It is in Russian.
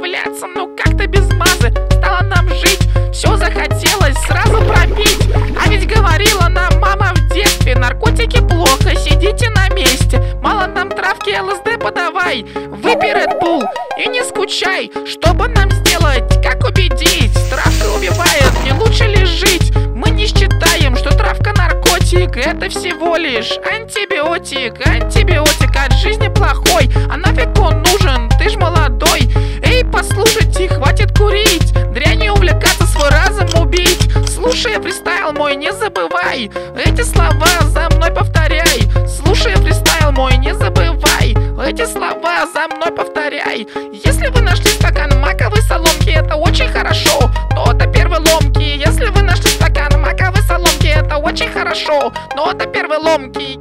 появляться, но как-то без мазы стало нам жить. Все захотелось сразу пропить. А ведь говорила нам мама в детстве: наркотики плохо, сидите на месте. Мало нам травки, ЛСД подавай, выпей Red Bull и не скучай. Чтобы нам сделать, как убедить? Травка убивает, не лучше ли жить? Мы не считаем, что травка наркотик. Это всего лишь антибиотик. Антибиотик от жизни плохой. А нафиг он нужен? Ты ж молодой. Эй, послушайте, хватит курить, дрянью увлекаться, свой разум убить. Слушай фристайл мой, не забывай, эти слова за мной повторяй. Слушай фристайл мой, не забывай, эти слова за мной повторяй. Если вы нашли стакан маковой соломки, это очень хорошо, но это первый ломки. Если вы нашли стакан маковой соломки, это очень хорошо, но это первый ломки.